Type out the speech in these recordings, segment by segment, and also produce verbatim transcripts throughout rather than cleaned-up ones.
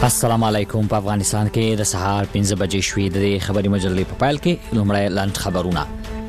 السلام علیکم. په افغانستان کې د سهار پنځه بجې شوې د خبري مجلې په پایل کې لومړی لاند خبرونه.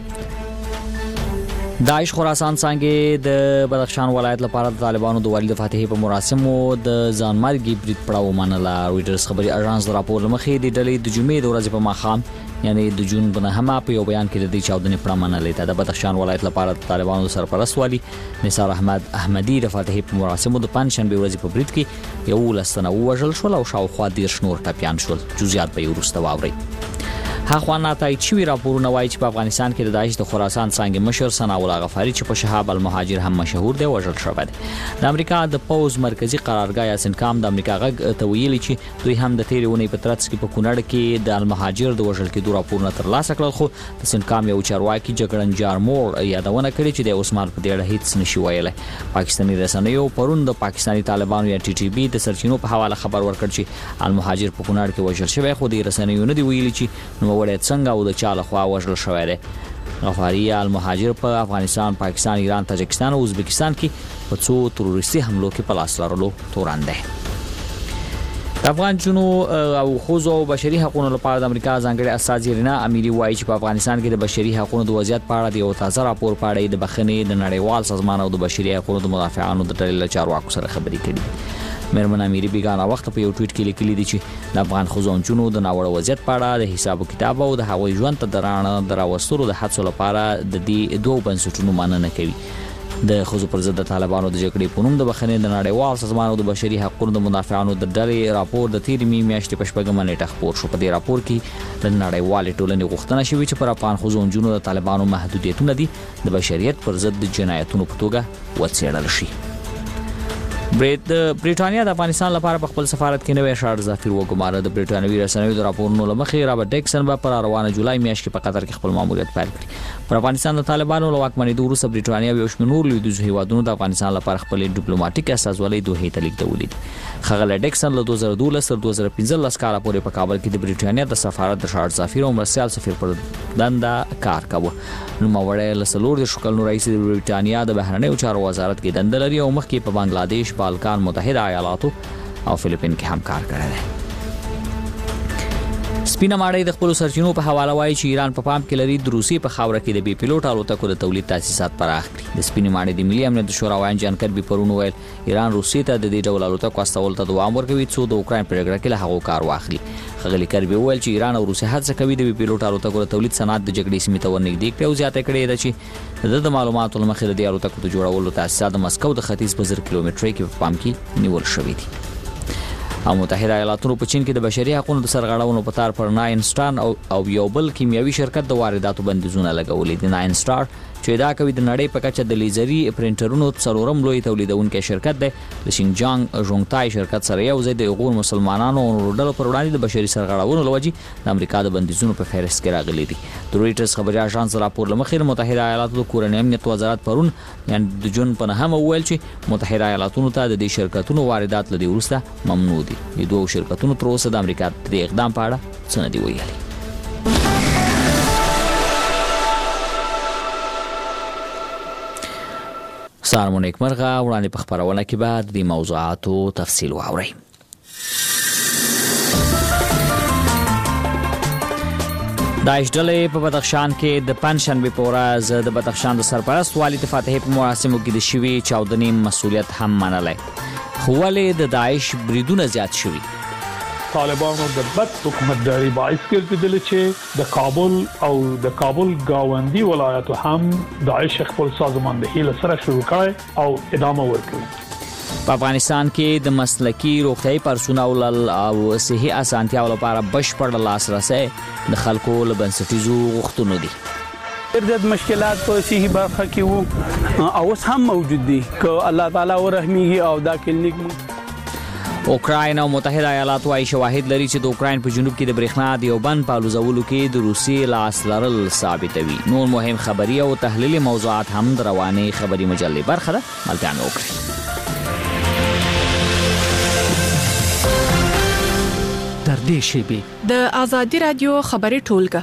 داعش خراسان څنګه د بدخشان ولایت لپاره د طالبانو د والي د فاتحې په مراسمو د ځانمرګي برید پړاو منله. رويټرز خبري اژانس د راپور لمخې د ډلې د جمعې د ورځې په ماښام یعنی د جون په نهمه په یو بیان کې د دې چاودنې پړه منلې. د بدخشان ولایت لپاره د طالبانو سرپرست والي نثار احمد احمدي د فاتحې په مراسمو د پنځشنبه ورځې په برید کې یو لسنه وژل شول او شاوخوا ډیر شنور ټپيان شول. جزئیات به وروسته واوري. هغه ناتای چې راپورونه وایي چې په افغانستان کې د داعش د خراسان څنګه مشر ثنا الله غفاری چې په شهاب المهاجر هم مشهور دی وژل شوی دی. د امریکا د پوز مرکزی قرارګاه یا سنکام د امریکا غږ ته ویلي چې دوی هم د تیرونې په ترڅ کې په کونړ کې د المهاجر د وژل کېدو راپورونه ترلاسه کړل، خو د سنکام یو چارواکي جګړن جارمور یادونه کړې چې د عثمان په ډېر هیڅ نشي ویلای. پاکستاني رسنیو پرون د پاکستاني طالبانو یا ټي ټي بي د سرچینو په حواله خبر ورکړ چې المهاجر په کونړ کې وژل شوی، خو د رسنیو نه دی ویلي چې نو وړي څنګه او د چاله خوا وژل شوی دی. غفاری المهاجر په افغانستان، پاکستان، ایران، تاجکستان او ازبکستان کې په څو تروریستي حملو کې په لاس لرلو تورن دی. د افغان جنو او خوځو او بشري حقوقو لپاره د امریکا ځانګړي استازي رینا اميري وایي چې په افغانستان کې د بشري حقوقو د وضعیت په اړه د یو تازه راپور په اړه د بخښنې د نړیوال سازمان او د بشري حقوقو د مدافعانو د ډلې له چارواکو سره خبرې کړې. مېرمن اميري بیگانه وخت په یو ټویټ کې لیکلي دي چې د افغان خوځونجونو د ناوړه وضعیت په اړه د حساب او کتاب او د هوایي ژوند ته درانه دراوستلو د هڅو لپاره د دې دوه بنسټونو مننه کوي. د خوځو پر ضد د طالبانو د جګړې په نوم د بخښنې د نړیوال سازمان او د بشري حقوقو د مدافعانو د ډلې راپور د تیر می میاشتې په شپږمه نیټه خپور شو. په دې راپور کې د نړیوال ټولنې غوښتنه شوې چې پر افغان خوځونجونو د طالبانو محدودیتونه دي د بشریت پر ضد د جنایتونو په توګه وڅېړل شي. برید بریټانیا د افغانستان لپاره په خپل سفارت کې نوې شارډ ظفیر وګماره. د بریټانوي رسنیو د راپورونو لمخې رابرټ ډیکسن به پر روانه جولای میاشت کې په قطر کې خپل ماموریت پیل کړي. پر افغانستان د طالبانو له واکمنۍ وروسته بریټانیا یو شمېر نور لویدیځ هیوادونو د افغانستان لپاره خپل ډیپلوماټیک استازولۍ دوه ته لیږدولې دي. ښاغلی ډیکسن له دوه زره دولس تر دوه زره پنځلس کال پورې په کابل کې د بریټانیا د سفارت د شارډ ظفیر او مرسیال سفیر پر دنده کار کاوه. نوموړی له څلور دېرشو کلونو راهیسې د بریټانیا د بهرنیو چارو وزارت کې دنده لري او مخکې په بنگلاديش، بالکان متحده ایالاتو او فلیپین کې هم کار کړی دی. سپینه ماړی د خپل سرچینو په حواله وایي چې ایران په پام کې لري د روسي په خاوره کې د بي پيلوټ الوتکو د تولید تاسیسات پراخ کړي. د سپینه ماړی د ملي امنیت شورا وایي جان کربي پرون ویل ایران روسي ته د دې ډول الوتکو استول ته دوام ورکوي څو د اوکرين پر جګړه کې له هغو کار واخلي. خغلی کربي ویل چې ایران او روسي هڅه کوي د بي پيلوټ الوتکو د تولید صنعت د جګړې سیمې ته ورنږدې کړي او زیاته کړي ده چې د معلوماتو لمخې د الوتکو د جوړولو تاسیسات د مسکو د ختیځ په زر کیلومترۍ کې په پام کې نیول شوی دي. او متحده ایالاتونو په چین کې د بشري حقوقو د سرغړونو په تار پر ناین سټار او او یو بل کیمیاوي شرکت د وارداتو بندیزونه لګولې دي. ناین سټار چې دا کوي د نړۍ په کچه د لیزري پرینټرونو څلورم لوی تولیدونکي شرکت دی. د شینجانګ ژونګتای شرکت سره یو ځای د غور مسلمانانو او ډلو پر وړاندې د بشري سرغړونو لوجې د امریکا د بندیزونو په فهرست کې راغلي دي. د رويټرز خبري اژانس راپور لمخې متحده ایالاتو د کورنۍ امنیت وزارت پرون یعنی د جون په نهمه ویل چې متحده ایالاتونو ته د دې شرکتونو واردات لدی وروسته ممنوع دي. د دوه شرکتونو تر اوسه د امریکا د اقدام په اړه څه نه دی ویلي. سلام علیکم مرغه وړاندې په خبرونه کې بعد د موضوعاتو تفصیل واورئ. داعش ډلې په بدخشان کې د پنځشنبه په ورځ د بدخشان د سرپرست والي د فاتحې په مراسمو کې د شوي چاودنې مسؤلیت هم منلی، خو ولې د داعش بریدونه زیات شوي؟ طالبانو د بد حکومتداري باعث ګرځیدل چې د کابل او د کابل گاونډي ولایتو هم داعش خپل سازماندهي لسره شروع کړي او ادامه ورکړي. په افغانستان کې د مسلکی روغتیايي پرسونل او صحي اسانتیاو لپاره بشپړ لاسرسي د خلکو له بنسټیزو غوښتنو دي. ډېر مشکلات په صحي برخه کې وو او اوس هم موجود دي که الله تعالی ورحمېږي او دا کلینیک اوکراین او متحده ایالات وايي شواهد لري چې د اوکراین په جنوب کې د برېښنا د یو بند په الوزولو کې د روسي لاس لرل ثابتوي. نور مهم خبري او تحلیلي موضوعات هم د رواني خبري مجلې برخه ده. ملتیا وکړئ. تر دې شیبې د آزادي رادیو خبري ټولګه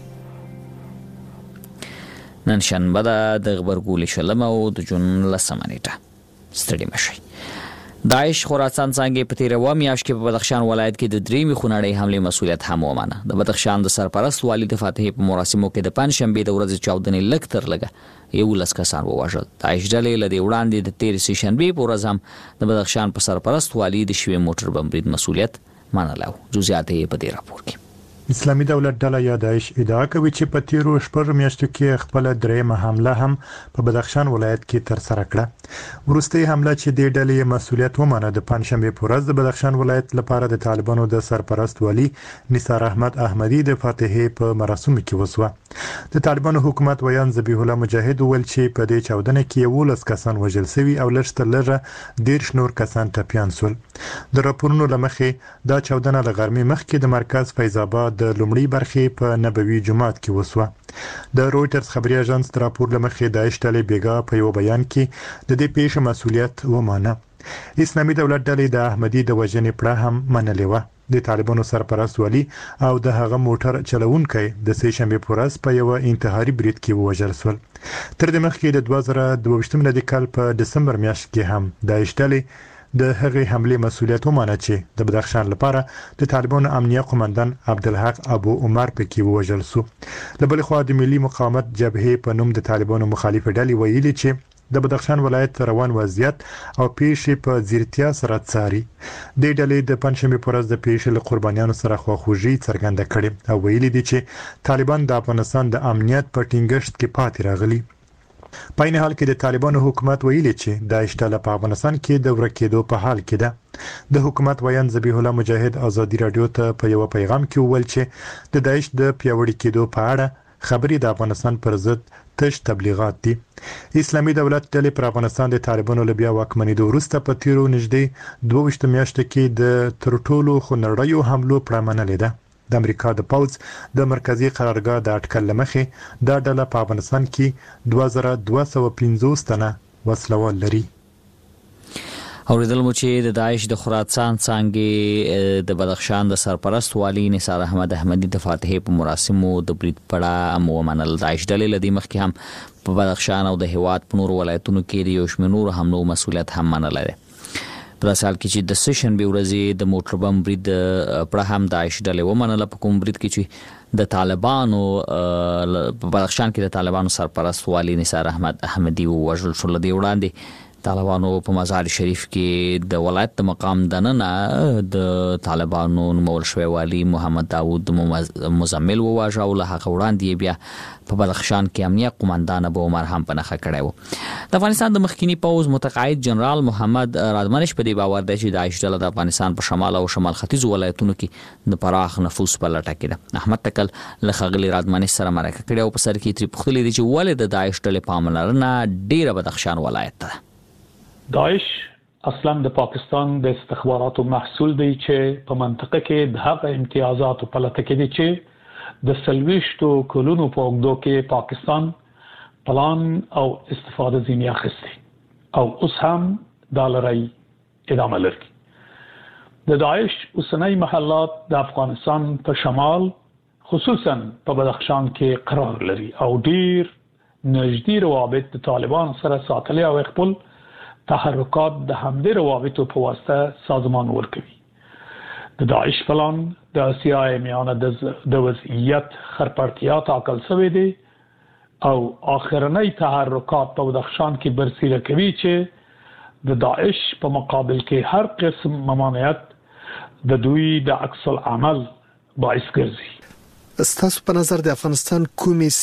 نن شنبه د غبرګولې شلمه او د جون لسمه نیټه. ستړي مشئ. داعش خراسان څنګه په تیروا میاشت کې په بدخشان ولایت کې د درېمې خونړۍ حمله مسولیت هم ومانه. د بدخشان د سرپرست والي د فاتحې په مراسمو کې د پنځشنبه د ورځې چاودنې لږ تر لږه یو لس کسان ووژل. داعش ډلې له دې وړاندې د تیر سه شنبه په ورځ هم د بدخشان په سرپرست والي د شوی موټر بم برید مسولیت منلو. جزئیات یې په دې راپور کې. اسلامي دولت ډله یا داعش ادعا کوي چې په تیرو شپږ میاشتو کې خپل درېمه حمله هم په بدخشان ولایت کې تر سره کړه. وروستۍ حمله چې د ډلې مسولیت ومانه د پنځشنبه په ورځ د بدخشان ولایت لپاره د طالبانو د سرپرست والي نثار احمد احمدي د فاتحې په مراسمو کې وسوه. د طالبانو حکومت ویان ذبیح الله مجاهد ول چې په دې چاودنه کې یولس کسان وژل شوي او لږ تر لږه ډیر شنور کسان ټپیان شول. د راپورونو لمخې دا چاودنه له غرمې مخکې د مرکز فیض آباد د لومړی برخې په نبوي جماعت کې وسوه. د رويټرز خبري اژانس تر راپور لمخې داعش ډلې بیګا په یو بیان کې د دې پیښې مسولیت ومانه. اسلامي دولت ډلې د احمدي د وژنې پړه هم منلې و. د طالبانو سرپرست والي او د هغه موټر چلوونکی د سه شنبه په ورځ په یو انتحاري برید کې وژل شول. تر دې مخکې د دوه زره دوه ویشت میلادي کال په دسمبر میاشت کې هم داعش ډلې د هغې حمله مسولیت ومانه چې د بدخشان لپاره د طالبانو امنیه قومندان عبدالحق ابو عمر پکې وژل شو. له بل خوا د ملي مقاومت جبهې په نوم د طالبانو مخالفه ډلې ویلي چې د بدخشان ولایت روان وضعیت او پیښې په ځیرتیا سره څاري. د ډلې د پنځشنبه په ورځ د پیښې له قربانیانو سره خواخوږي څرګنده کړې او ویلي دي چې طالبان د افغانستان د امنیت په ټینګښت کې پاتې راغلي. په این حال کې د طالبانو حکومت ویلي چې داعش ډله په افغانستان کې د ورکېدو په حال کې ده. د حکومت ویان ذبیح الله مجاهد ازادي رادیو ته په یو پیغام کې وویل چې د داعش د پیاوړي کېدو په اړه خبرې د افغانستان پر ضد تش تبلیغات دي. اسلامي دولت ډلې پر افغانستان د طالبانو له بیا واکمنېدو وروسته په تیرو نږدې دوه ویشت میاشتو کې د تر ټولو خونړیو حملو پړه منلې ده. د امریکا د پوځ د مرکزی قرارګاه د اټکل لمخې دا ډله په افغانستان کې دوه زره دوه سوه پنځوس تنه وسلوال لري. اوریدل مو چې د داعش د خراسان څنګه د بدخشان د سرپرست والي نثار احمد احمدي د فاتحې په مراسمو د برید پړه مو منل. داعش ډلې لدی مخکې هم په بدخشان او د هیواد په نور ولایتونو کې د یو شمېر نور حملو مسولیت هم منل لري. په سال کې چې د سه شنبه ورځې د موټر بم برید پر هم داعش ډلې ومنله. په کوم برید کې چې د طالبانو په بدخشان کې د طالبانو سرپرست والي نثار احمد احمدي وژل شو. لدی وړاندې طالبانو په مزار شریف کې د ولایت د مقام دننه د طالبانو نومول شوی والي محمد داوود مزمل وواژه او له هغه وړاندې بیا په بدخشان کې امنیه قومندان ابو عمر هم په نخښه کړی و. د افغانستان د مخکینی پوز متقاعد جنرال محمد رادمنش په دې باور دی چې داعش ډله د افغانستان په شمال او شمال ختیځ ولایتونو کې د پراخ نفوذ په لټه کې ده. احمد تکل له خغلی رادمنش سره مرکه کړې او په سر کې تری پختلې دي چې ولې د داعش ډلې پاملرنه ډیره بدخشان ولایت ته. داعش اصلا د پاکستان د استخباراتو محصول دی چې په منطقه کې د هغه امتیازاتو په لټه کې دي چې د سلويشتو کلونو په اوږدو کې پاکستان پلان او استفاده ځینې اخیستي او اوس هم دا لري ادامه لري. د داعش اوسنۍ محلات د افغانستان په شمال خصوصا په بدخشان کې قرار لري او ډیر نږدې روابط د طالبان سره ساتلي او خپل تحرکات د همدې روابطو په واسطه سازمان ورکوي. د داعش پلان د اسیای میانه د وضعیت خرپړتیا ټاکل شوی دی او آخرنۍ تحرکات په بدخشان کې برسیره کوي چې د داعش په مقابل کې هر قسم ممانعت د دوی د عکس العمل باعث ګرځي. ستاسو په نظر د افغانستان کومې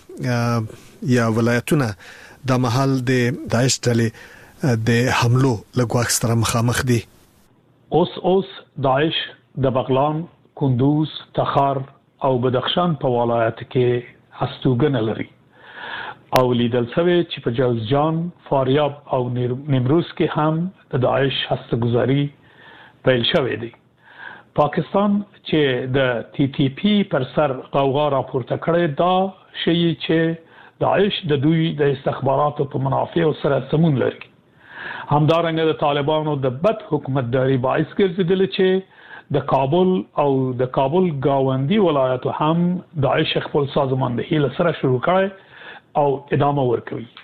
سیمې یا ولایتونه د محل د داعش ډلې د حملو لګواښ سره مخامخ دي؟ اوس اوس داعش د بغلان، کندوز، تخار او بدخشان په ولایت کې هستوګنه لري او لیدل شوی چې په جوزجان، فاریاب او نیمروز کې هم د داعش هستګذاری پیل شوی دی. پاکستان چې د ټي ټي پی پر سر غوغا راپورته کړی دا شی چې داعش د دوی د استخباراتو په منافع سره سمون لري. همدارنګه د طالبانو د بد حکومتداري باعث ګرځیدل چې د کابل او د کابل گاوندی ولایتو هم داعش خپل سازماندهي له سره شروع کړي او ادامه ورکوي.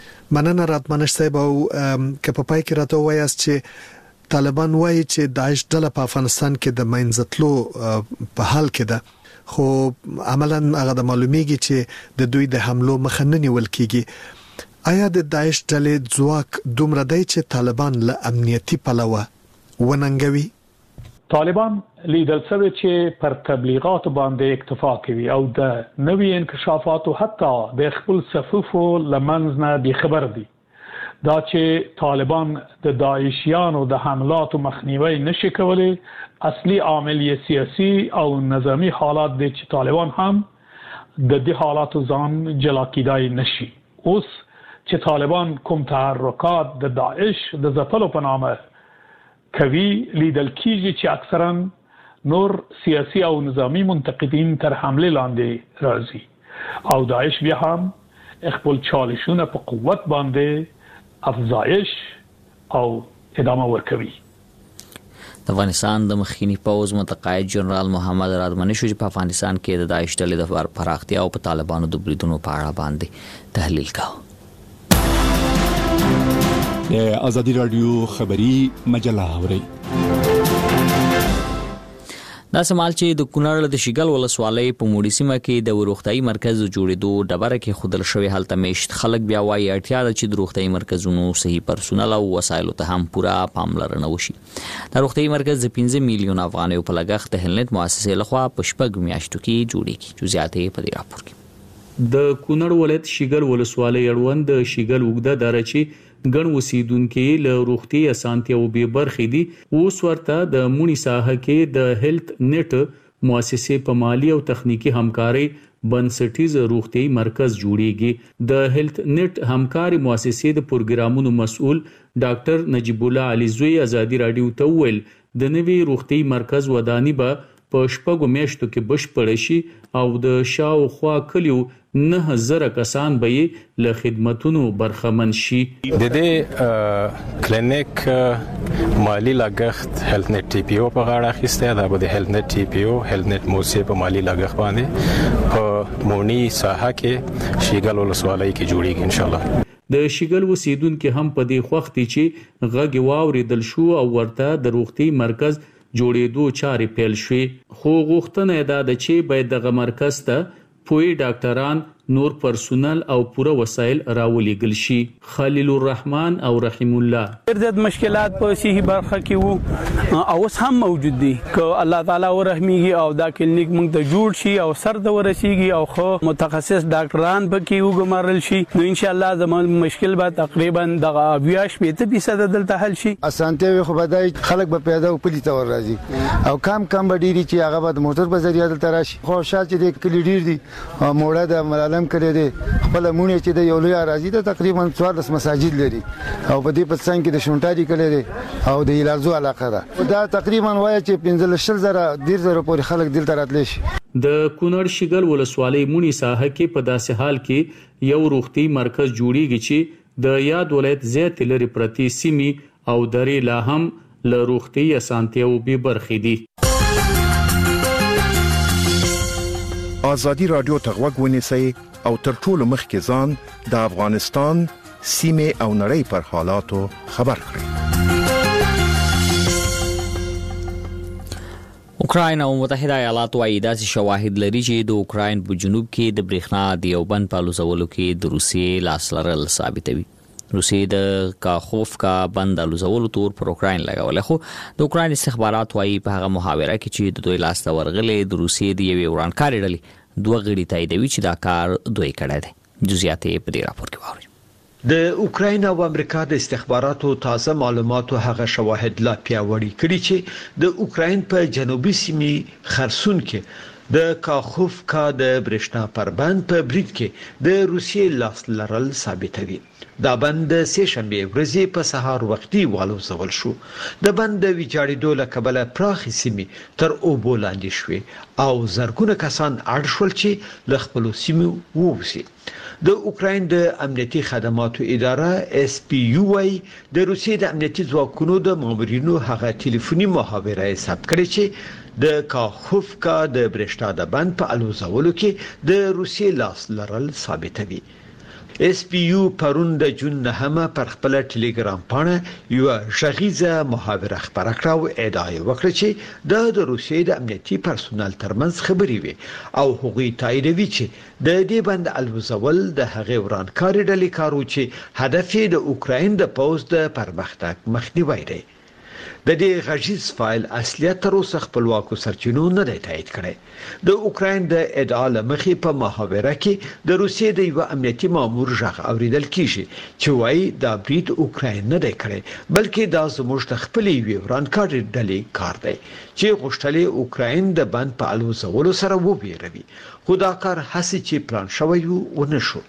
مننه راتمنش صاحب او که په پای کې راته وایاست چې طالبان وایي چې داعش ډله په افغانستان کې د منځتلو په حال کې ده خو عملاً هغه د معلومیږي چې د دوی د حملو مخه نه نیول کیږي آیا د داعش ډلې ځواک دومره دی چې طالبان له امنیتي پلوه وننګوي طالبان لیدل شوی چې پر تبلیغات باندې اکتفا کوي او د نوې انکشافات او حتی د خپل صفوفو لمنځ نه بي خبر دي دا چې طالبان د داعشیانو د حملاتو مخنیوي نشي کولای اصلي عامل سیاسي او نظامی حالات دي چې طالبان هم د دې حالاتو ځان جلا کیدای نشي اوس چې طالبان کوم تحرکات د داعش د ځپلو په نامه کوي لیدل کیږي چې اکثرا نور سیاسي او نظامی منتقدین تر حمله لاندې راځي او داعش بیا هم خپل چالشونه په قوت باندې افزایش او ادامه ورکوي د افغانستان د مخکنی پوز متقاعد جنرال محمد رادمنی شو چې په افغانستان کې د داعش ډلې د پراختیا او په طالبانو د بریدونو په اړه باندې تحلیل کاوه د ازادي رادیو خبری مجله اوري دا سمال چې د کونړ د شیګل ولسوالۍ په موډي سیمه کې د وروختي مرکز جوړېدو ډبره کې خودل شوی حالت میشت خلک بیا وایي اړتیا ده چې د وروختي مرکزونو صحیح پرسونل او وسایلو ته هم پوره پاملرنه وشي د وروختي مرکز د پنځه میلیون افغانیو په لګښت د هلنت مؤسسې لخوا په شپږ میاشتو کې جوړیږي جزئیات په دې راپور کې د کونړ ولایت شیګل ولسوالۍ اړوند د شیګل وګړه درچې ګڼ اوسیدونکو له روغتي اسانتیا او به برخې دي اوس ورته د مونی ساحه کې د هیلث نت مؤسسې په مالی او تخنیکی همکاري بنسټیز روغتي مرکز جوړیږي د هیلث نت همکاري مؤسسې د پروګرامونو مسؤل ډاکټر نجیب الله علي زوی ازادي رادیو ته ویل د نوي روغتي مرکز ودانی به په شپږو میاشتو کې بشپړ شي او د شاوخوا کلیو نه زره کسان به له خدماتونو برخمن شي د دې کلینیک مالی لاګښت هیلث نت ټي پی او په غاړه اخیسته دا به د هیلث نت ټي پی او هیلث نت موسسه په مالی لاګښت باندې په مونی ساحه کې شیګل ولسوالۍ کې جوړیږي ان شاء الله د شیګل وسیدونکو هم په دې وخت چې غږ واوریدل شو او ورته د روغتي مرکز جوړېدو چارې پیل شوې خو غوښتنه ده چې باید دغه مرکز ته پوی ډاکټران نور پرسونل او پوره وسایل راولېګل شي خلیل الرحمن او رحیم الله ډېر مشکلات په صحیح برخه کې وو او اوس هم موجود دي که الله تعالی ورحمېږي او دا کلینیک موږ ته جوړ شي او سر د ورسیږي او خو متخصص ډاکټران پکې وګمارل شي نو ان شاء الله زموږ مشکل به تقریبا دغه اویا شپږ فیصد دلته حل شي اسانتي خو بدای خلک به پیدا او پلی تور راځي او کم کم ډیری چې هغه به موټر په ذریعہ دلته راشي خو شال چې د کلی ډیر دي موړه د ملالم کړي دي خپل مونږ چې د یو لوی راځي د تقریبا څوارلس مساجد لري او په دې پڅنګ کې د شونټاري کړي دي او د ایلارزو علاقه ده دا تقریبا وایي چې پنځه شل زره ډیر زره پورې خلک دلته راتلی شي د کونړ شیګل ولسوالۍ مونی ساحه کې په داسې حال کې یو روغتي مرکز جوړیږي چې د یاد ولایت زیات لري پرتی سیمي او درې لا هم له روغتي اسانتیا او به برخې دي ازادي رادیو ته غوږ ونیسئ او تر ټولو مخکې ځان د افغانستان سیمه او نړۍ پر حالاتو خبر کړئ اوکراین او متحده ایالات وايي داسې شواهد لري چې د اوکراین په جنوب کې د برېښنا د یو بند په لوزولو کې د روسیې لاس لرل ثابتوي روسیې د کاخوفکا بند لوزولو تور پر اوکراین لګول خو د اوکراین استخبارات وايي په هغه محاوره کې چې د دوی لاس ته ورغلې د روسیې د یوې ورانکاري ډلې دوه غړي تاییدوي چې دا کار دوی کړی دی جزئیات په دې راپور کې واورئ د اوکراین او امریکا د استخباراتو تازه معلوماتو هغه شواهد لا پیاوړي کړي چې د اوکراین په جنوبي سیمې خرسون کې د کاخوفکا د برېښنا پربند په برید کې د روسیې لاس لرل ثابتوي دا بند سه شنبه ورځې په سهار وختي والوزول شو د بند ویجاړېدو له کبله پراخې سیمې تر اوبو لاندې شوې او زرګونه کسان اړ شول چې له خپلو سیمو ووځي د اوکراین د امنیتي خدماتو اداره اس پی یو وايي د روسیې د امنیتي ځواکونو د مامورینو هغه ټلیفوني محاوره ثبت کړې چې د کاخوفکا د برېښنا د بند په الوزولو کې د روسیې لاس لرل ثابتوي اس پی یو پرون د جون نهمه پر خپل ټلګرام باندې یو شغیزه محاوره خبره کړه او ادعای وکړه چې د روسیې د امنیتي پرسونل ترمنځ خبري وي او هغوی تاییدوي چې د دې بند الوزول د هغې ورانکاري ډلې کارو چې هدف یې د اوکراین د پوز د پرمختګ مخنیوي دی. د دې غږیز فایل اصلیت تر اوسه خپلواکو سرچینو نه دی تایید کړی. د اوکراین د ادعا لمخې په محاوره کې د روسیې د یو امنیتي مامور ژغ اوریدل کیږي چې وایي دا برید اوکراین نه دی کړی بلکې دا زموږ د خپلې وی ورانکاري ډلې کار دی چې غوښتلې اوکراین د بند په الوزولو سره وبېروي خو دا کار هڅه چې پلان شوی و ونه شو.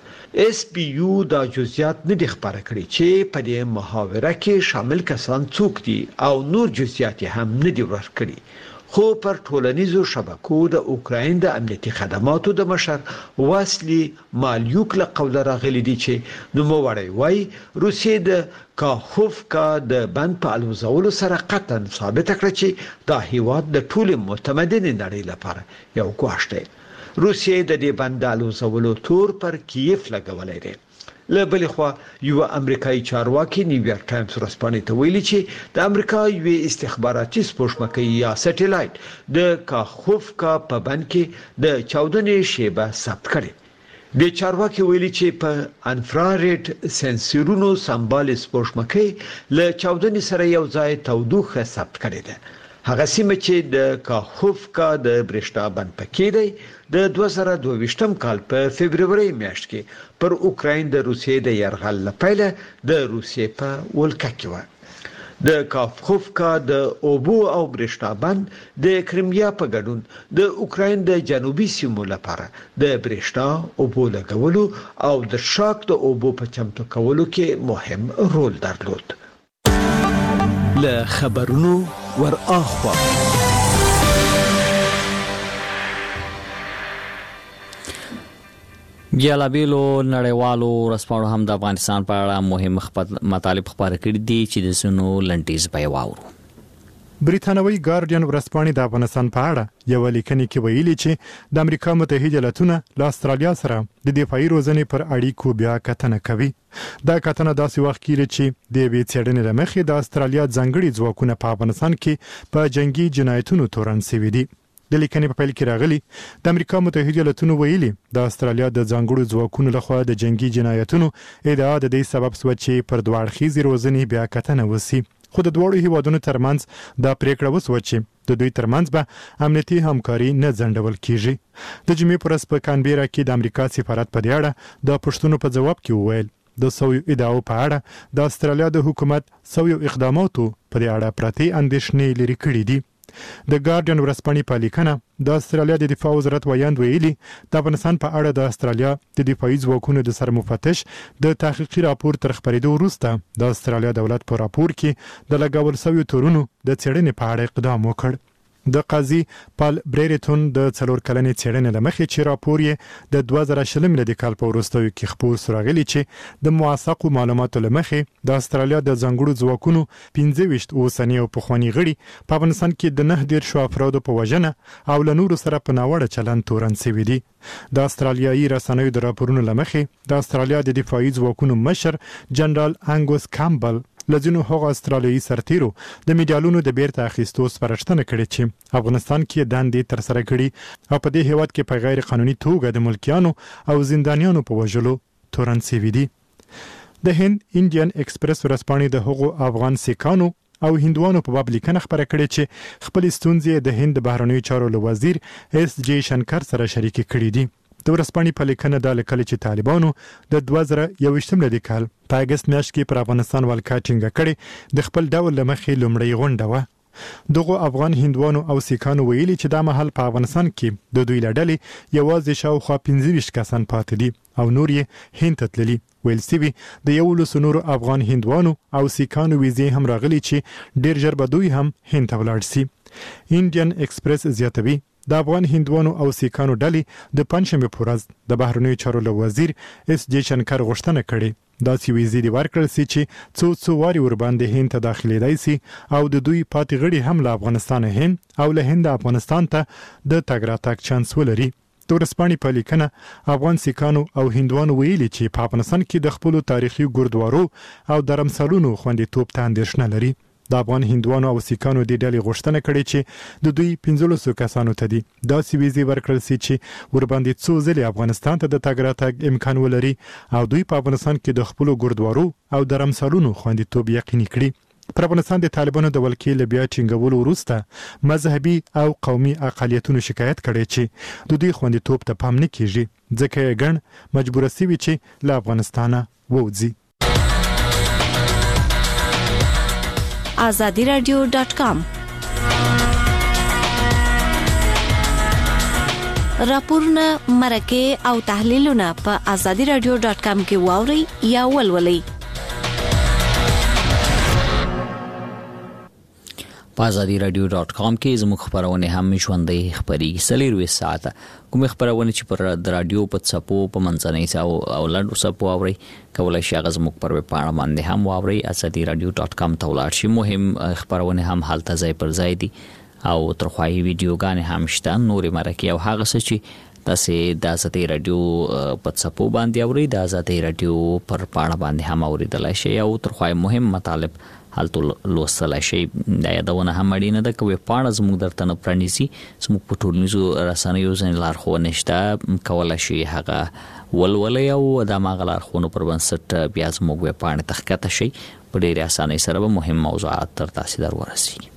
اس پی یو دا جزئیات نه دي خبره کړي چې په دې محاوره کې شامل کسان څوک دي او نور جزئیات هم نه دي ورکړي خو پر ټولنیزو شبکو د اوکراین د امنیتي خدماتو د مشر واسلی مالیوک له قوله راغلي دي چې نوموړی وایي روسیې د کاخوفکا د بند په الوزولو سره قطعا ثابت کړه چې دا هیواد د ټول متمدن نړۍ لپاره یو ګواښ دی. روسیې د دې بند الوزولو تور پر کیف لګولای دی. له بلې خوا یو امریکایي چارواکي نیویارک ټایمز ورځپاڼې ته ویلي چې د امریکا یو استخباراتي سپوږمکۍ یا سټلایټ د کاخوفکا په بند کې د چاودنې شیبه ثبت کړې. د چارواکي ویلي چې په انفراریډ سنسورونو سمبال سپوږمکۍ له چاودنې سره یو ځای تودوخه ثبت کړې ده. هغه سیمه چې د کاخوفکا د برېښنا بند پکې دی د دوه زره دوه ویشتم کال په فبرवरी میاشت کې پر اوکراین د روسیې د يرغل لپاره د روسیې په ولکه کې و. د کاخوفکا د اوبو او برېښنا بند د کریمیا په ګډون د اوکراین د جنوبي سیمو لپاره د برېښنا اوبو لګولو او د شاک د اوبو په چمتو کولو کې مهم رول درلود. له خبرونو ور اخوا جلابیلو نړیوالو رسپانو هم د افغانستان په اړه مهم مطالب خبره کړې دي چې د سونو لنټیز په واورو. بریتانوي ګارډین ورځپاڼې د افغانستان په اړه یو لیکنه کې ویلي چې د امریکا متحده ایالاتونو له استرالیا سره د دفاعي روزنې پر اړیکو بیا کتنه کوي. دا کتنه داسې وخت کې چې د وی څېړنې لمخې د استرالیا ځانګړي ځواکونه په افغانستان کې په جنگي جنایتونو تورن شوي دي. د لیکنې په پیل کې راغلي د امریکا متحده ایالاتونو ویلي د استرالیا د ځانګړو ځواکونو لخوا د جنگي جنایتونو ادعا د دې سبب شو چې پر دوه اړخیزې روزنې بیا کتنه وسی. خو د دوړو هیوادونو ترمنځ دا پریکړه وسو چې د دوی ترمنځ به امنیتي همکاري نه ځنډول کیږي. د جمعې پر ورځ په کانبيرا کې د امریکا سفارت په دې اړه د پښتنو په جواب کې وویل د سویو ادعاو په اړه د استرالیا د حکومت سویو اقداماتو په دې اړه پرتی اندېښنې لري کړې دي. د ګارډین ورځپاڼې په لیکنه د استرالیا د دفاع وزارت ویاند ویلي د افغانستان په اړه د استرالیا د دفاعي ځواکونو د سرمفتش د تحقیقي راپور تر خبرېدو وروسته د استرالیا دولت په راپور کې د لګول شویو تورونو د څېړنې په اړه اقدام وکړ. د قاضي پال بریریتون د څلور کلنې څېړنې لمخې چې راپور یې د دوه زره شل میلادي کال په وروستیو کې خپور سراغلي چې د موثقو معلوماتو لمخې د استرالیا د ځانګړو ځواکونو پنځه ویشت اوسنی او پخوانی غړي په افغانستان کې د نه ډیر شو افرادو په وژنه او له نورو سره په ناوړه چلند تورن شوي دي. د استرالیایي رسنیو د راپورونو لمخې د استرالیا د دفاعي ځواکونو مشر جنرال انګوس کامبل لزینو هغه استرالیایي سرتیرو د میډالونو د بیرته اخیستو سپارښتنه کړې چې افغانستان کې دندې تر سره کړي او په دې هیواد کې په غیر قانوني توګه د ملکیانو او زندانیانو په وژلو تورن شوي دي. د هند انډین ایکسپریس ورځپاڼې د هغو افغان سیکانو او هندوانو په باب لیکنه خبره کړې چې خپل ستونزې د هند بهرنیو چارو وزیر اس جی شنکر سره شریک کړې دي. د ورځپاڼې په لیکنه دا لیکل چې طالبانو د دوه زره یوویشتم میلادي کال په اګست میاشت کې پر افغانستان ولکه ټینګه کړې د خپل ډول لمخې لومړی غونډه وه. دغه افغان هندوانو او سیکانو ویلي چې دا مهال په افغانستان کې د دوی لړلې یوازې شاوخوا پنځه ویشت کسان پاتې دي او نور یې هند ته تللي. ویل سوي د یولسو نورو افغان هندوانو او سیکانو ویزې هم راغلي چې ډیر ژر به دوی هم هند ته ولاړ شي. انډین ایکسپریس زیاتوي د افغان هندوانو او سیکانو ډلې د پنځشنبه په ورځ د بهرنیو چارو له وزیر اس جی شنکر غوښتنه کړې داسې ویزې دې ورکړل سي چې څو څو واري ورباندې هند ته داخلېدای سي او د دوی پاتې غړي هم له افغانستان هند او له هند افغانستان ته د تګ راتګ چانس ولري. د ورځپاڼې په لیکنه افغان سیکانو او هندوانو ویلي چې په افغانستان کې د خپل تاریخي ګوردوارو او درمسالونو خوندیتوب ته اندېښنه لري. د افغان هندوانو او سیکانو د ډلې غوښتنه کړې چې د دوی پنځلسو کسانو ته دي داسې ویزې ورکړل شي چې ورباندې څو ځلې افغانستان ته د تګ راتګ امکان ولري او دوی په افغانستان کې د خپل ګوردوارو او درمسالونو خوندیتوب یقیني کړي. پر افغانستان د طالبانو د ولکې له بیا ټینګولو وروسته مذهبي او قومي اقالیتونو شکایت کړي چې د دوی خوندیتوب ته پام نه کیږي ځکه یې ګڼ مجبور سوي چې له افغانستانه ووځي. azadi radio dot com راپورونه مرکه او تحلیلونه په azadi radio dot com کې واوري یا ولولئ. په azadi radio dot com کې زموږ خبرونه هم ژوندۍ خبري سلیروي ساعته کوم خبرونه چې پر د رادیو په څپو په منځنۍ او اولاد څپو اوري کولای شي غز موږ پر پاڼه باندې هم واوري. azadi radio dot com ته ولاړ شي. مهم خبرونه هم حالت ځای پر ځای دي او ترخوایي ویډیوګان هم شته نورې مرکه او هغه څه چې تاسو د azadi radio په څپو باندې اوري د azadi radio پر پاڼه باندې هم اوریدلای شي او ترخوایي مهم مطالب حالت لوستل شي. دا یادونه هم اړینه ده کوي پاڼه زموږ درته نه پرانیزي زموږ په ټولنیزو رسنیو ځین لارښوونه شته کولای شي هغه ولولي او د ماغه لارښوونو پر بنسټ بیا زموږ په پاڼه تحقیق شي په ډیره اسانۍ سره به مهم موضوعات تر تاسو در ورسیږي.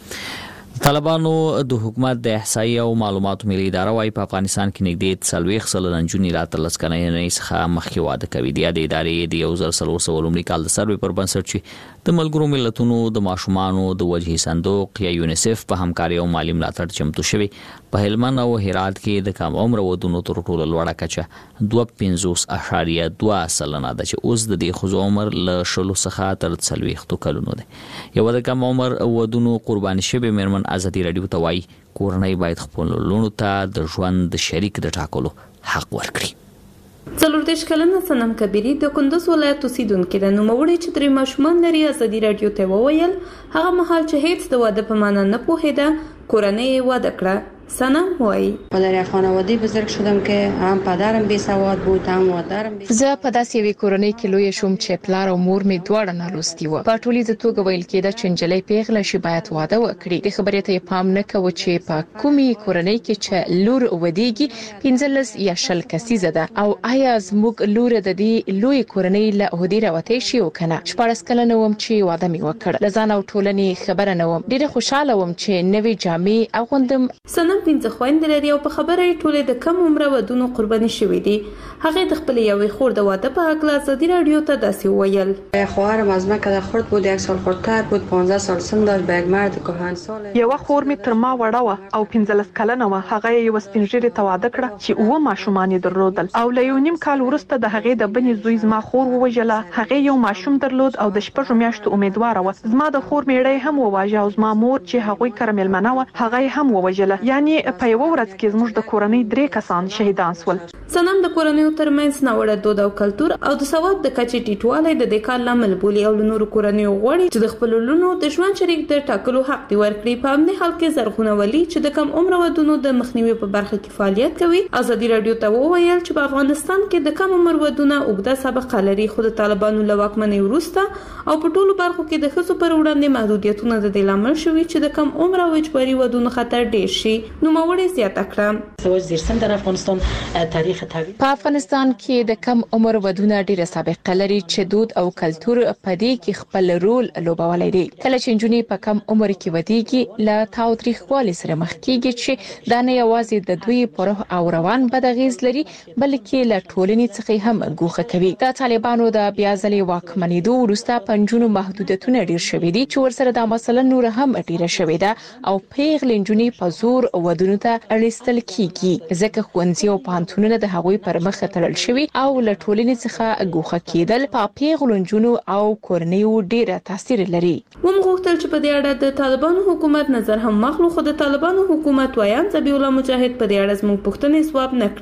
طالبانو د حکومت د احصایې او معلوماتو ملي اداره وايي په افغانستان کې نږدې څلوېښت سلنه نجونې لا تر لس کلنۍ څخه مخکې واده کوي. د دې ادارې د یو زر څلور سوه لومړي کال د سروې پر بنسټ چې د ملګرو ملتونو د ماشومانو د وجهي صندوق یا یونیسف په همکاري او مالی ملاتړ چمتو شوی په هلمند او هرات کې د کم عمر ودونو تر ټولو لوړه کچه دوه پنځوس اعشاریه دوه سلنه ده چې اوس د دې ښځو عمر له شلو څخه تر څلوېښتو کلونو دی. یو د کم عمر ودونو قرباني شوی مېرمن azadi radio ته وایي کورنۍ باید خپل لونو ته د ژوند د شریک د ټاکلو حق ورکړي. څلور دېرش کلنه صنم کبیری د کندوز ولایت اوسیدونکې ده. نوموړې چې درې ماشومان لري azadi radio ته وویل هغه مهال چې هیڅ د واده په معنا نه پوهېده کورنۍ یې واده کړه. سنم وای در خانواده بزرگ شدم که هم پدرم بی سواد بود هم مادرم بی زه په داسې یوې کورنۍ کې لوی شوم چې پلار او مور مې دواړه نالوستي وو. په ټولیزه توګه ویل کېده چې نجلۍ پیغله شي باید واده وکړي. د خبرې ته پام نه کوي چې په کومي کورنۍ کې چې لور ودیږي پنځلس یا شل کسیزه ده او آیا زموږ لور د دې لوی کورنۍ له هدي راوته شي او کنه. شپږ کلنه وم چې واده مې وکړ. لزان او ټولنې خبره نه وم. ډېر خوشاله وم چې نوې جامې اغوندم. سنم پنځه خويندې لري او په خبره ټوله د کم عمره ودونو قرباني شوې دي. هغه د خپل یوې خور د واده په اړه azadi radio ته داسې ویل خواهرم از من که خرد بود یک سال خردتر بود پانزده سال سن داشت به یک مرد کهنسال. یو خور می تر ما وړه و او پنځلس کلنه و. هغه یو سپینږیري ته واده کړه چې اوه ماشومان درلودل او له یو نیم کال وروسته د هغې د بنې زوی زما خور ووژله. هغه یو ماشوم درلود او د شپږو میاشتو امیدوار و. زما د خور میړی هم وواژه او زما مور چې هغوی کړه ملمنه و هغه هم ووژله. یعنی په یو ورځ کې زموږ د کورنۍ درې کسان شهیدان شول. سنم د کورنۍ ترمنځ ناوړه دود او کلتور او د ثواب د کچې ټیټوالی د دې کار لامل بولي او نورو کورنۍ غوړي چې د خپل لونو د ژوند شریک د ټاکلو حق دی ورکړي. په همدې حال کې زرغونه ولی چې د کم عمر ودونو د مخنیوي په برخه کې فعالیت کوي azadi radio ته وویل چې په افغانستان کې د کم عمر ودونه اوږده سابقه لري خو د طالبانو له واکمنۍ وروسته او په ټولو برخو کې د ښځو پر وړاندې محدودیتونه د دې لامل شوي چې د کم عمر او اجباري ودونو خطر ډیر شي. نوموړې زیاته کړه زواج زیر سن در افغانستان تاریخ طویل په افغانستان کې د کم عمر ودونه ډیره سابقه لري چې دود او کلتور په دې کې خپل رول لوبولی دی. کله چې نجونې په کم عمر کې ودیږي له تاوتریخوالي سره مخ کیږي چې دا نه یوازې د دوی پر او روان بد اغیز لري بلکې له ټولنې څخه هم ګوښه کوي. د طالبانو د بیا ځلې واکمنېدو وروسته پنځونو محدودیتونه ډیر شوي دي چې ورسره دا مسله نور هم ډیره شوې ده او پیغلې نجونې په زور ودونو ته اړیستل کیږي ځکه ښوونځي او پوهنتونونه د هغوی پر مخ تړل شوي او له ټولنې څخه ګوښه کېدل په پیغلو نجونو او کورنیو ډیره تاثیر لري. موږ غوښتل چې په دې اړه د طالبانو حکومت نظر هم واخلو خو د طالبانو حکومت وایان ذبیح الله مجاهد په دې اړه زموږ پوښتنې ځواب نه کړې.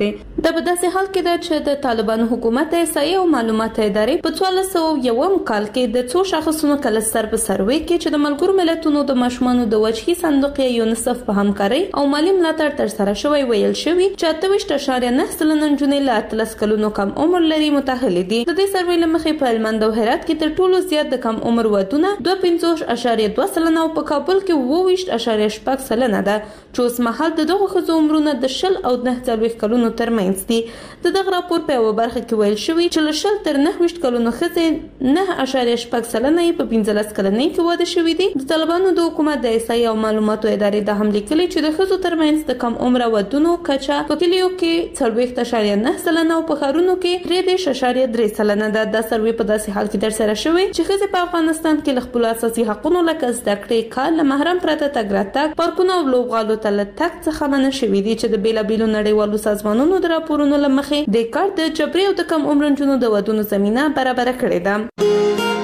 د بداسې حال کې د چې د طالبانو حکومت احصایې او معلومات ادارې په څوارلس سوه یوم کال کې د څو شاخصونو کلستر په سروې کې چې د ملګرو ملتونو د ماشومانو د وجهي صندوق یونیسف په همکارۍ او مالی ملاتړ تر سره شوی ویل شوی چې اته ویشت اعشاریه نه سلنه نجونې له اتلس کلونو کم عمر لري متأهلې دي. د دې سروې له مخې په هلمند او هرات کې تر ټولو زیات د کم عمر ودونه دوه پنځوس اعشاریه دوه سلنه او په کابل کې اووه ویشت اعشاریه شپږ سلنه ده چې اوس مهال د دغو ښځو عمرونه د شل او نهه څلوېښت کلونو ترمنځ دي. د دغه راپور په یوه برخه کې ویل شوي چې له شل تر نهه ویشت کلونو ښځې نهه اعشاریه شپږ سلنه یې په پنځلس کلنۍ کې واده شوي دي. د طالبانو د حکومت د احصایې او معلوماتو ادارې دا هم لیکلي چې د ښځو ترمنځ د کم عمره ودونو کچه په کلیو کې څلوېښت اعشاریه نه سلنه او په ښارونو کې درې دېرش اعشاریه درې سلنه ده. دا سروې په داسې حال کې ترسره شوی چې ښځې په افغانستان کې له خپلو اساسي حقونو لکه زده کړې، کار، له محرم پرته تګ راتګ، پارکونه او لوبغالو ته له تګ څخه منع شوي دي چې د بېلابېلو نړیوالو سازمانونو د راپورونو له مخې د کار د جبري او د کم عمر نجونو د ودونو زمینه برابره کړې ده.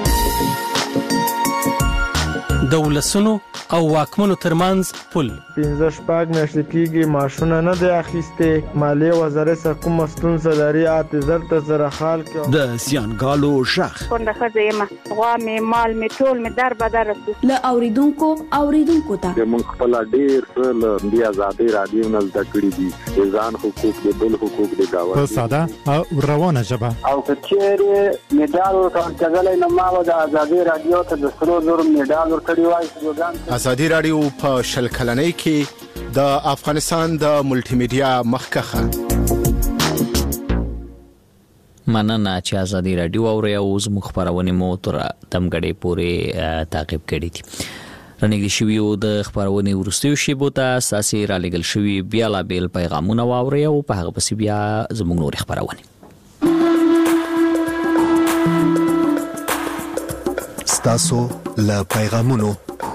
د ولسونو او واکمنو ترمنځ پل پنځه شپږ میاشتې کېږي معاشونه نه دی اخیستې. مالیې وزارت څخه کومه ستونزه لري اته زر ته زره خال کې د زیانګالو غږ کونډه ښځه یم، غوا مې مال مې ټول مې در بدر رسو له اوریدونکو اوریدونکو ته موږ خپل ډېر څه له دې آزادۍ راډیو نه زده کړي دي، د ځان حقوق د بل حقوق د گاونډي په ساده او روانه ژبه. او که چیرې میډال ورکول کېدلی نو ما به د آزادۍ راډیو ته د سرو زرو میډال ورکړی وای. آزادي راډیو په شل کلنۍ کې د افغانستان د ملټي میډیا مخکخه مننه چې آزادي راډیو اوري او زموږ خبرونه مو تر دمګړې پورې تعقیب کړې دي. رنګ شوی او د خبرونه ورستیو شیبو ته اساسي را لګل شوی بیا لا بیل پیغامونه واوري او په هغه پس بیا زموږ نور خبرونه. ستاسو له پیغامونو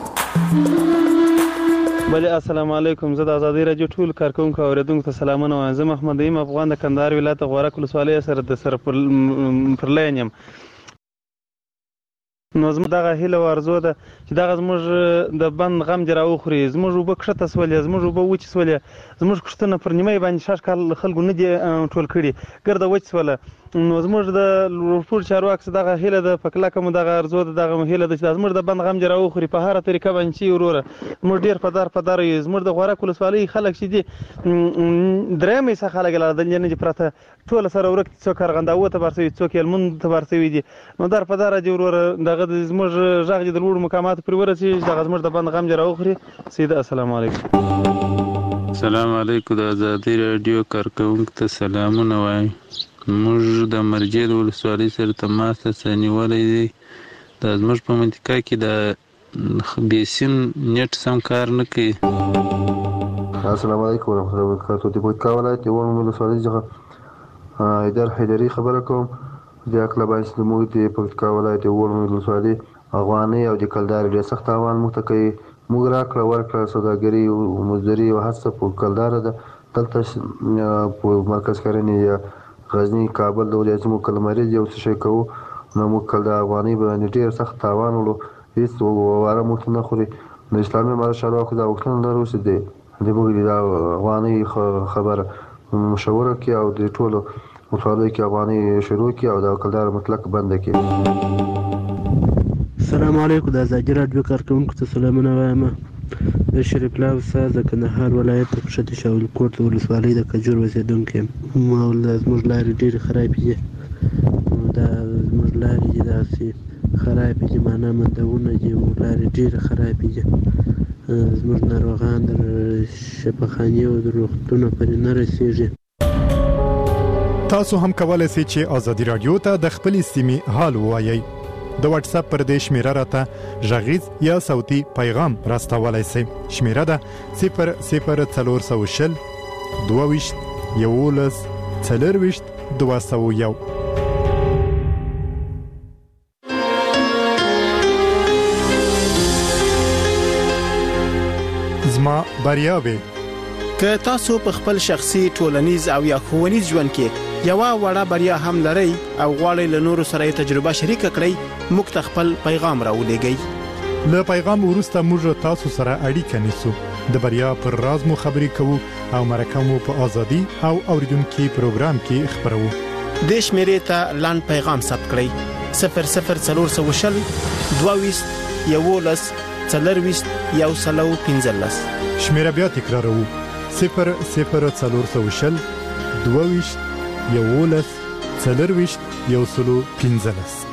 بله السلام علیکم. زه د آزادۍ راډیو ټول کارکونکو او اوریدونکو ته سلامونه وایم. زه محمد ایم افغان د کندهار ولایت غورک ولسوالۍ سره د سره پر لاین یم. نو زموږ دغه هیله او ارزو ده چې دغه زموږ د بند غم دې راوخوري، زموږ اوبه کښته سولې، زموږ اوبه وچې سولې، زموږ کښتونه پر نیمه باندې شاش کال خلکو نه دي ټول کړي، ګرده وچ سوله. نو زموږ د ټول چارواکو دغه هیله ده، په کلکه مو دغه ارزو ده، دغه هیله ده چې زموږ د بند غم دې راوخوري په هره طریقه باندې چې وروره. زموږ ډېر په دار په دار یو. زموږ د غورک ولسوالۍ خلک چې دي درېیمې څخه خلک لا د نه دي پرته ټول سره ورک څوک ارغنداو ته بار شوي، څوک هلمند ته بار شوي دي. نو دار په دار دې وروره دغه زموږ غږ دې د لوړو مقاماتو پورې ورسېږي، دغه زموږ د بند غم دې راوخوري. سیده السلام علیکم. السلام علیکم. د آزادۍ راډیو کارکونکو ته سلامونه وایم. موږ د مرجې د ولسوالۍ سره تماس ته نیولی دی. دا زموږ په منطقه کې د بیسین نیټ سم کار نه کوي. السلام علیکم ورحمۃ اللہ وبرکاتہ. د پکتیکا ولایت یو ولسوالۍ څخه ایدر حیدري خبره کوم. د اکله باندې د موږ د پکتیکا ولایت یو ولسوالۍ افغاني او د کلدار ډېر سخت تاوان موږ ته کوي. موږ راکړه ورکړه سوداګري او مزدوري او هڅه په کلدار ده. دلته په مرکز کرنې یا غزني کابل د ولایت موږ کلمریز یو څه شی کوو، نو موږ کلدار افغاني باندې ډېر سخت تاوان ولو، هېڅ واره موږ نه خوري. د اسلامي امارت چارواکو دا غوښتنه لرو چې د د موږ د افغاني خبره مشوره کړي او د ټولو ولسوالیو کې افغاني شروع کړي او د کلدار مطلق بنده کړي. السلام علیکم. د آزادۍ راډیو کارکونکو ته سلامونه وایم. د شریف الله استاد د کندهار ولایت د کښتې شاول کوټ ولسوالۍ د کجور اوسېدونکی یم. زموږ لارې ډېرې خرابې دي. دا زموږ لارې دي داسې خرابې دي، معنا مندونه دي، لارې ډېرې خرابې دي. زموږ ناروغان د شفاخانې او د روغتونه پرې نه رسېږي. تاسو هم کولای شئ چې آزادۍ راډیو ته د خپلې سیمې حال ووایئ. د واتس اپ پر دې شمیره راته غږیز یا صوتي پیغام راستولای شئ. شمیره ده صفر صفر څلور سوه شل دوه ویشت یولس څلور ویشت دوه سوه یو. زما بریاوې که تاسو په خپل شخصي ټولنیز او یا ښوونیز ژوند کې یوه وړه بریا هم لرئ او غواړئ له نورو سره یې تجربه شریکه کړئ، موږ ته خپل پیغام راولېږئ. له پیغام وروسته موږ تاسو سره اړیکه نیسو، د بریا پر راز مو خبرې کوو او مرکه مو په ازادي او اوریدونکو پروګرام کې خبرو. د شمیرې ته لاند پیغام ثبت کړئ صفر صفر څلور سو شل دوه یولس څلرويست یو سلو پنځلس. شمیره بیا تکرارو صفر صفر څلور سو شل دوه یولس څلرويست یو سلو پنځلس.